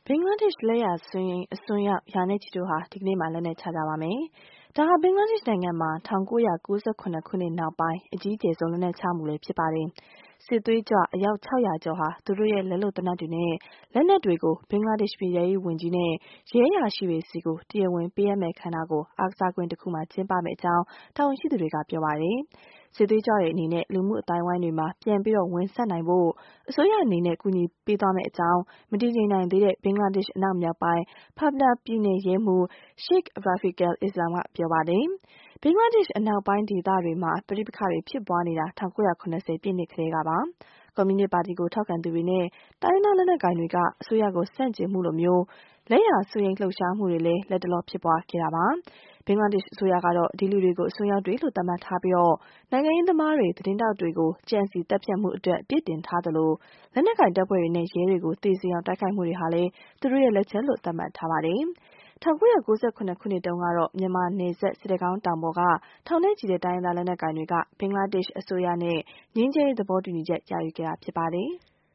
ဘင်္ဂလားဒေ့ရှ်လက်ယာစွန်းအစွန်းရောက်ရာနဲ့ချီတို့ဟာဒီကနေ့မှလက်နက်ချကြပါမယ်။ဒါဟာဘင်္ဂလားဒေ့ရှ်နိုင်ငံမှာ1998ခုနှစ်နောက်ပိုင်းအကြီးကျယ်ဆုံးလက်နက်ချမှုလည်းဖြစ်ပါတယ်။စစ်သွေးကြွအယောက်600ကျော်ဟာသူတို့ရဲ့လက်လုပ်သေနတ်တွေနဲ့လက်နက်တွေကိုဘင်္ဂလားဒေ့ရှ်ပြည်ထဲရေးဝန်ကြီးနဲ့ရဲအရာရှိတွေစီကိုတရားဝင်ပေးအပ်မဲ့ခမ်းနားကိုအားကစားကွင်းတစ်ခုမှာကျင်းပမယ့်အကြောင်းတာဝန်ရှိသူတွေကပြောပါတယ်။စစ်သွေးကြွတွေအနေနဲ့လူမှုအတိုင်းအဝိုင်းတွေမှာပြန်ပြီးဝင်ဆက်နိုင်ဖို့အစိုးရအနေနဲ့ကူညီပေးသွားမယ့်အကြောင်းမတည်ငြိမ်နိုင်သေးတဲ့ဘင်္ဂလားဒေ့ရှ်အနောက်မြောက်ပိုင်း Pabna ပြည်နယ်ရဲမှူး Sheikh Rafiqul Islam ကပြောပါတယ်။ဘင်္ဂလားဒေ့ရှ်အနောက်ပိုင်းဒေသတွေမှာပဋိပက္ခတွေဖြစ်ပွားနေတာ1970ပြည့်နှစ်ကတည်းကပါ။ကွန်မြူနစ်ပါတီကိုထောက်ခံသူတွေနဲ့တိုင်းရင်းသားလက်နက်ကိုင်တွေကအစိုးရကိုဆန့်ကျင်မှုလိုမျိုးလက်ယာစွန်းလှုပ်ရှားမှုတွေလည်းလက်တလောဖြစ်ပွားခဲ့တာပါ။ဘင်္ဂလားဒေ့ရှ်အစိုးရကတော့ဒီလူတွေကိုအစွန်းရောက်တွေလို့သတ်မှတ်ထားပြီးနိုင်ငံရေးသမားတွေသတင်းတောက်တွေကိုကြံစီတပ်ဖြတ်မှုအတွက်အပြစ်တင်ထားသလိုလက်နက်ကိုင်တပ်ဖွဲ့တွေနဲ့ရဲတွေကိုသေစေအောင်တိုက်ခိုက်မှုတွေဟာလည်းသူတို့ရဲ့လက်ချက်လို့သတ်မှတ်ထားပါတယ်။1998ခုနှစ်တုန်းကတော့မြန်မာနယ်စပ်စစ်တကောင်းတောင်ပေါ်ကထောင်နဲ့ချီတဲ့တိုင်းရင်းသားလက်နက်ကိုင်တွေကဘင်္ဂလားဒေ့ရှ်အစိုးရနဲ့ငြိမ်းချမ်းရေးသဘောတူညီချက်ရယူခဲ့တာဖြစ်ပါတယ်။